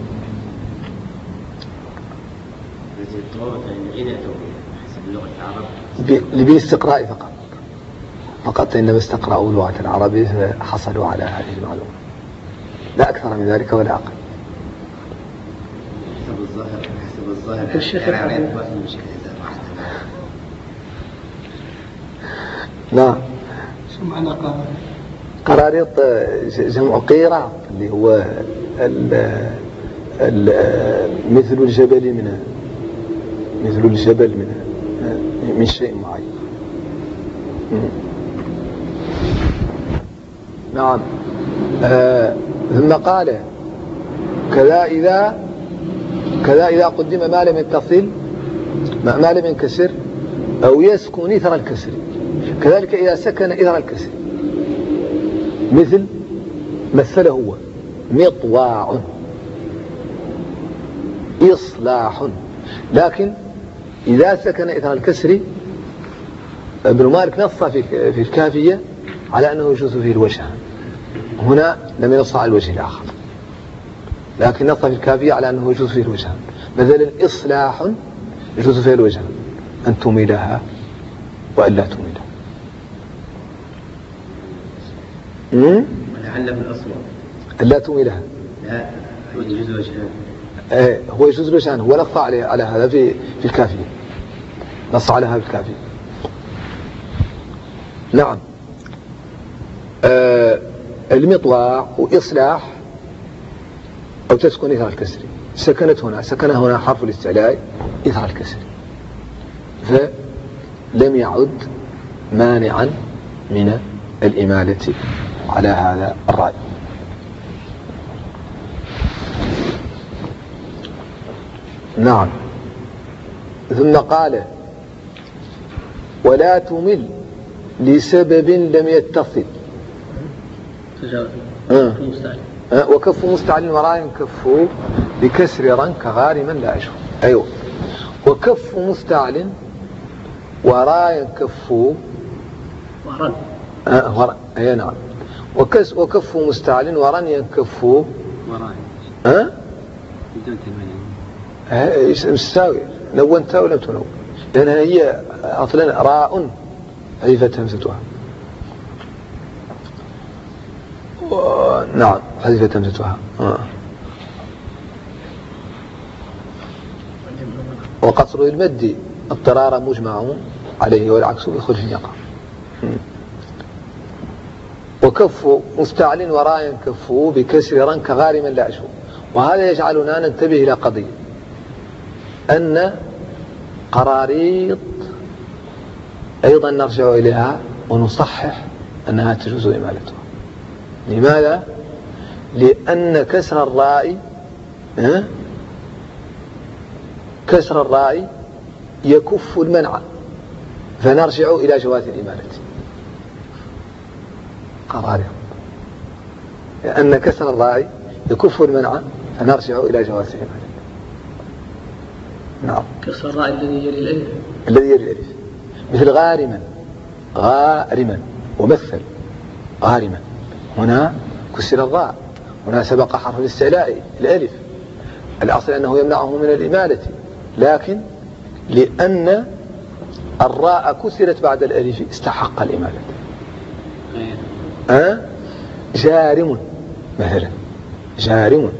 باستقراء فقط فقط إنما استقرأوا لغة العربية فحصلوا على هذه المعلومة، لا أكثر من ذلك ولا أقل. حسب الظاهر حسب الظاهر الشيخ نعم. شو معنى قراريط؟ قراريط جمع قيراط اللي هو ال ال مثل الجبل من مثل الجبل من من شيء معين. نعم. آه ثم قال كذا إذا كذا إذا قدم ما لم يتصل ما لم ينكسر أو يسكن إثر الكسر، كذلك إذا سكن إثر الكسر مثل مثله هو مطواع إصلاح. لكن إذا سكن إثر الكسر ابن مالك نص في في الكافية على أنه يجوز فيه الوجه، هنا لم ينص على الوجه الآخر، لكن نص في الكافية على أنه يجوز فيه الوجه. مثلا إصلاح يجوز فيه الوجه، أن تميلها وألا تميلها. ولعل في الأصل ألا تميلها لا يجوز وجهان. ايه هو يجوز وجهان، هو نص عليه على هذا في في الكافية، نص على هذا في الكافية. نعم. آه المطواع وإصلاح أو تسكن إثر الكسر، سكنت هنا سكن هنا حرف الاستعلاء إثر الكسر، فلم يعد مانعا من الإمالة على هذا الرأي. نعم. ثم قال ولا تمل لسبب لم يتصل أه. أه. وكف مستعل وراء كفه بكسر رن كغارما لا أشهر. أيوه. وكف مستعل وراء كفه ورن أه ورن. أي نعم. وكس وكف مستعل ورن ينكفه وراء أه بدون تنوين مستاوي نونتها ولم تنون، لأنها هي أصلا راء حذفت همزتها. نعم حذفت همزتها. آه. وقصر المد اضطرارا مجمع عليه والعكس بخلف يقع. وكف مستعل وراء كفه بكسر رن كغارما لا أشهر. وهذا يجعلنا ننتبه إلى قضية أن قراريط أيضا نرجع إليها ونصحح أنها تجوز إمالتها. لماذا؟ لأن كسر الراء أه؟ كسر الراء يكف المنع، فنرجع إلى جواز الإمالة. قراريط لأن كسر الراء يكف المنع فنرجع إلى جواز الإمالة. نعم. كسر الراء الذي يلي الألف الذي يلي الألف مثل غارما غارما ومثل غارما، هنا كسر الراء، هنا سبق حرف الاستعلاء الألف، الأصل أنه يمنعه من الإمالة، لكن لأن الراء كسرت بعد الألف استحق الإمالة. أه؟ جارم مثلا جارم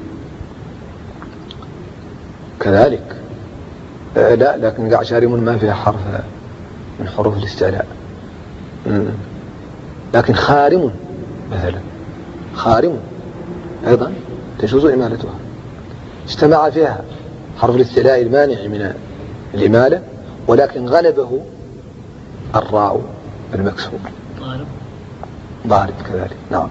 كذلك آه لا، لكن قاع جارم ما فيها حرف من حروف الاستعلاء. لكن خارم مثلا، خارم أيضا تجوز إمالتها، اجتمع فيها حرف الاستعلاء المانع من الإمالة ولكن غلبه الراء المكسور. ضارب ضارب كذلك، نعم،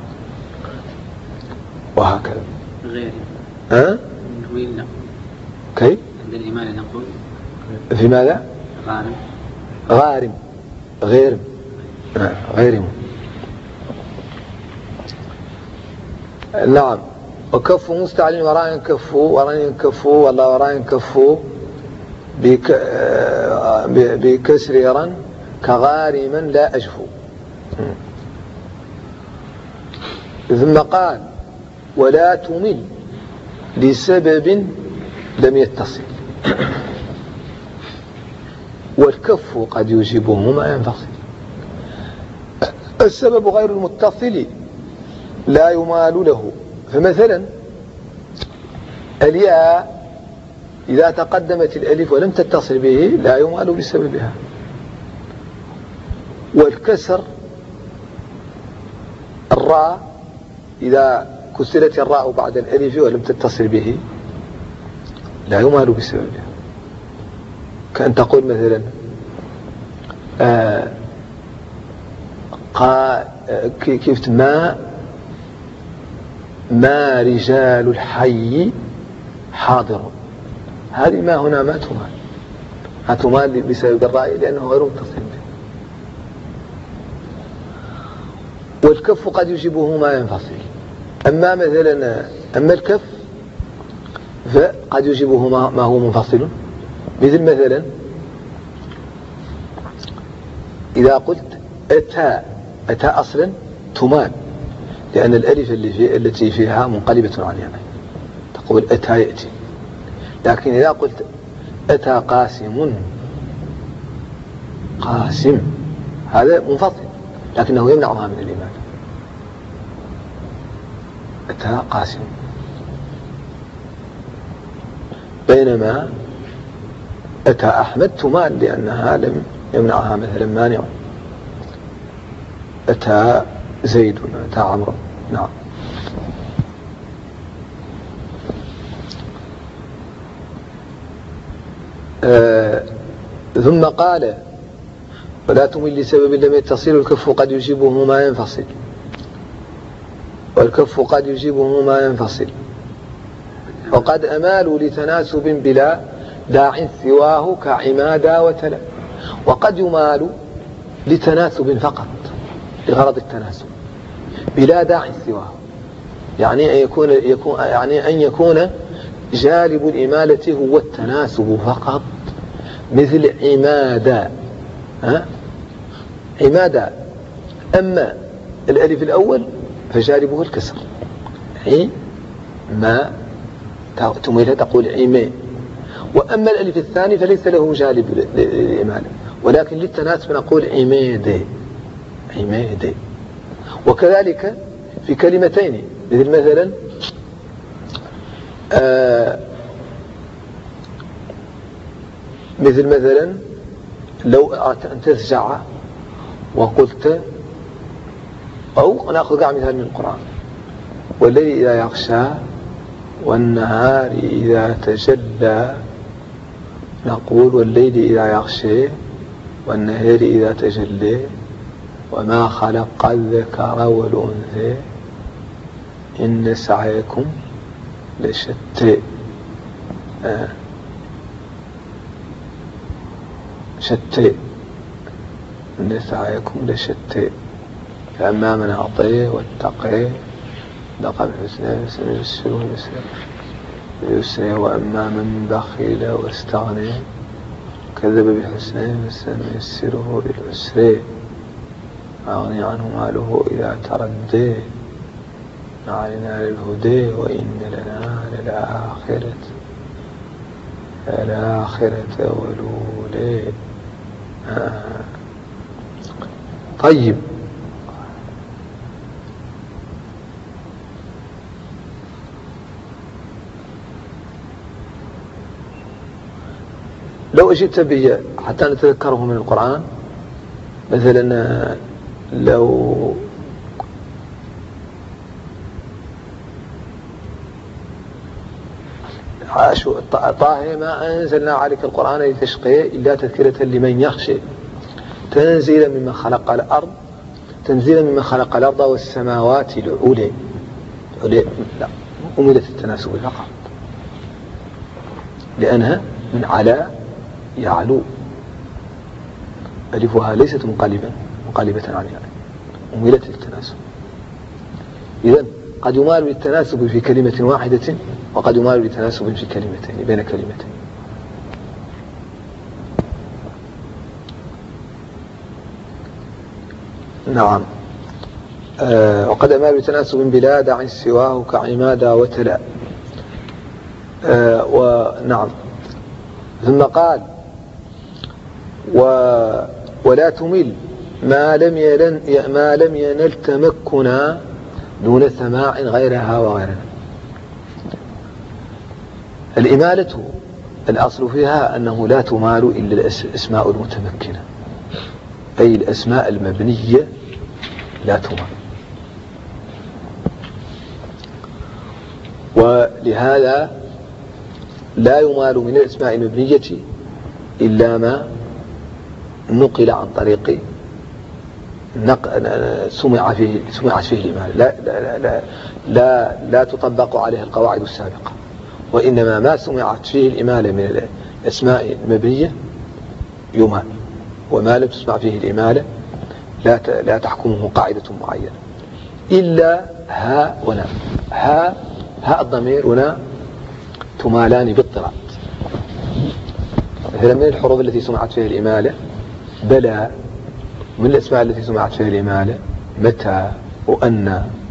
وهكذا. غير ها؟ نقول كيف؟ عند الإمالة نقول في ماذا؟ غارم غارم غيرم آه. غيرم. نعم. وكف مستعل وراء كفوا وراء كفوا ولا وراء كفوا بك بكسر يرا كغارما لا أجفو. ثم قال ولا تمل لسبب لم يتصل، والكف قد يجيبه ما ينفصل. السبب غير المتصل لا يمال له، فمثلا الياء إذا تقدمت الألف ولم تتصل به لا يمال بسببها، والكسر الراء إذا كسرت الراء بعد الألف ولم تتصل به لا يمال بسببها. كأن تقول مثلا آه قا كيف ما ما رجال الحي حاضر، هذه ما هنا ما تمال، ما تمال بسبب الراء لأنه غير متصل به. والكف قد يجيبه ما ينفصل. أما مثلا أما الكف فقد يجيبه ما هو منفصل، مثل مثلا إذا قلت أتى، أتى أصلا تمال لأن الألف اللي في التي فيها منقلبة عن يعني تقول أتى يأتي. لكن إذا قلت أتى قاسم، قاسم هذا منفصل لكنه يمنعها من الإيمان. أتى قاسم، بينما أتى أحمد تمال لأنها لم يمنعها مثلا مانع. أتى زيد، أتى عمرو. نعم. آه ثم قال ولا تمل لسبب لم يتصل، الكف قد يجيبه ما ينفصل، والكف قد يجيبه ما ينفصل. وقد أمالوا لتناسب بلا داع سواه كعمادا وتلا. وقد يمال لتناسب فقط لغرض التناسب بلا داع سواه، يعني أن يكون, يكون يعني أن يكون جالب الإمالة هو التناسب فقط، مثل عمادا. ها؟ عمادا. أما الألف الأول فجالبه الكسر، عي ما تميلها تقول عمي. وأما الألف الثاني فليس له جالب للإمالة ولكن للتناسب نقول عميدي، عميدي. وكذلك في كلمتين مثل مثلا آه مثل مثلا لو أن تفزع وقلت، أو نأخذ مثال من القرآن والليل إذا يغشى والنهار إذا تجلى، نقول والليل إذا يغشى والنهار إذا تجلى وما خلق الذكر والأنثى إن سعيكم لشتى. آه. شتى، إن سعيكم لشتى، فأما من أعطي واتقي لقى بالحسنى سنيسره باليسرى، وأما من بخيل واستغنى كذب بالحسنى فسنيسره للعسرى، أغني عنه ماله إذا تردى، ما علينا للهدى وإن لنا للآخرة الآخرة والأولى. آه. طيب، لو أجبت بي حتى نتذكره من القرآن، مثلا لو طه ما أنزلنا عليك القرآن لتشقي إلا تذكرة لمن يخشى تنزيلا ممن خلق الأرض تنزيلا ممن خلق الأرض والسماوات العلى العلى لا أميلة التناسب فقط لأنها من على يعلو ألفها ليست منقلبا منقلبة عن يعني أميلة التناسب. إذن قد يمال للتناسب في كلمة واحدة وقد يمال للتناسب في كلمتين بين كلمتين. نعم. آه وقد أمال للتناسب بلا داع سواه كعمادة وتلا. آه ونعم. ثم قال و ولا تمل ما لم يلن ما لم ينل تمكنا دون سماع غيرها وغيرها. الإمالة الأصل فيها أنه لا تمال إلا الأسماء المتمكنة أي الأسماء المبنية لا تمال. ولهذا لا يمال من الأسماء المبنية إلا ما نقل عن طريق سمع فيه سمعت فيه الإمالة لا لا, لا لا لا تطبق عليه القواعد السابقة، وإنما ما سمعت فيه الإمالة من الأسماء المبنية يمال، وما لم تسمع فيه الإمالة لا لا تحكمه قاعدة معينة إلا ها ونا. ها ها الضمير ونا تمالان باضطراد. مثلا من الحروف التي سمعت فيها الإمالة بلى، من الأسماء التي سمعت فيها الإمالة متى وأن